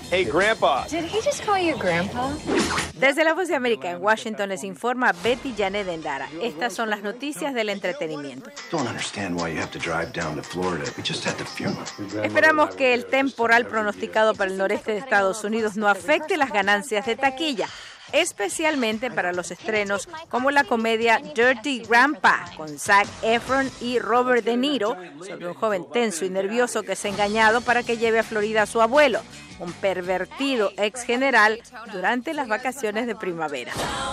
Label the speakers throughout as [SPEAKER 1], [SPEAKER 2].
[SPEAKER 1] Hey, Grandpa.
[SPEAKER 2] Did he just call you Grandpa?
[SPEAKER 3] Desde La Voz de América en Washington les informa Betty Janet Endara. Estas son las noticias del entretenimiento. Esperamos que el temporal pronosticado para el noreste de Estados Unidos no afecte las ganancias de taquilla, especialmente para los estrenos como la comedia Dirty Grandpa con Zac Efron y Robert De Niro sobre un joven tenso y nervioso que es engañado para que lleve a Florida a su abuelo, un pervertido ex general, durante las vacaciones de primavera.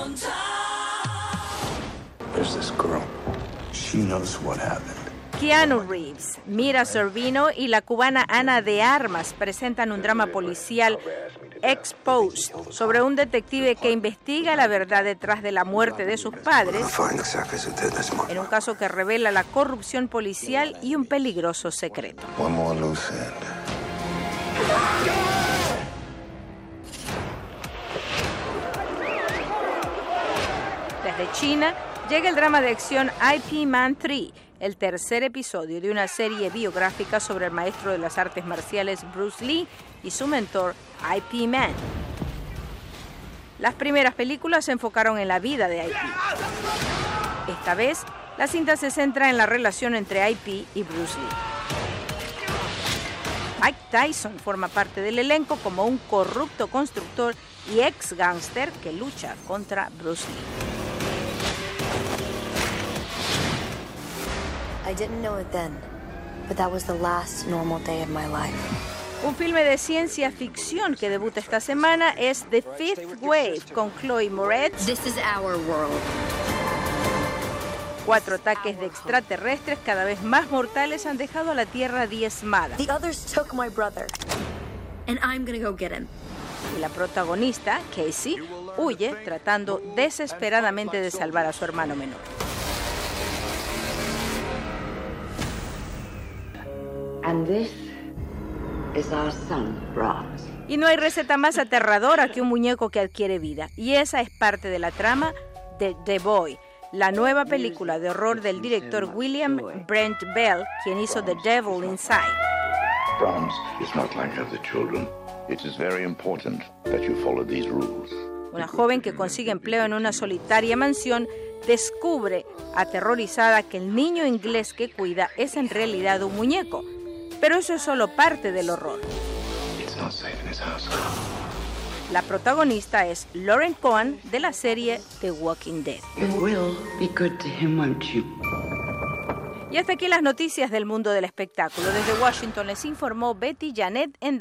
[SPEAKER 3] Keanu Reeves, Mira Sorvino y la cubana Ana de Armas presentan un drama policial Exposed sobre un detective que investiga la verdad detrás de la muerte de sus padres en un caso que revela la corrupción policial y un peligroso secreto. Desde China llega el drama de acción Ip Man 3, el tercer episodio de una serie biográfica sobre el maestro de las artes marciales Bruce Lee y su mentor Ip Man. Las primeras películas se enfocaron en la vida de Ip. Esta vez, la cinta se centra en la relación entre Ip y Bruce Lee. Mike Tyson forma parte del elenco como un corrupto constructor y ex gángster que lucha contra Bruce Lee.
[SPEAKER 4] I didn't know it then, but that was the last normal day of my life.
[SPEAKER 3] Un filme de ciencia ficción que debuta esta semana es The Fifth Wave con Chloe Moretz.
[SPEAKER 2] This is our world.
[SPEAKER 3] 4 ataques de extraterrestres cada vez más mortales han dejado a la Tierra diezmada.
[SPEAKER 4] The others took my brother.
[SPEAKER 2] And I'm gonna go get him.
[SPEAKER 3] Y la protagonista, Casey, huye tratando desesperadamente de salvar a su hermano menor.
[SPEAKER 5] And this is our son, Brahms.
[SPEAKER 3] Y no hay receta más aterradora que un muñeco que adquiere vida. Y esa es parte de la trama de The Boy, la nueva película de horror del director William Brent Bell, quien hizo The Devil Inside.
[SPEAKER 6] Brahms is not like other children. It is very important that you follow these rules.
[SPEAKER 3] Una joven que consigue empleo en una solitaria mansión descubre, aterrorizada, que el niño inglés que cuida es en realidad un muñeco. Pero eso es solo parte del horror. La protagonista es Lauren Cohan de la serie The Walking Dead. Y hasta aquí las noticias del mundo del espectáculo. Desde Washington les informó Betty Janet Endara.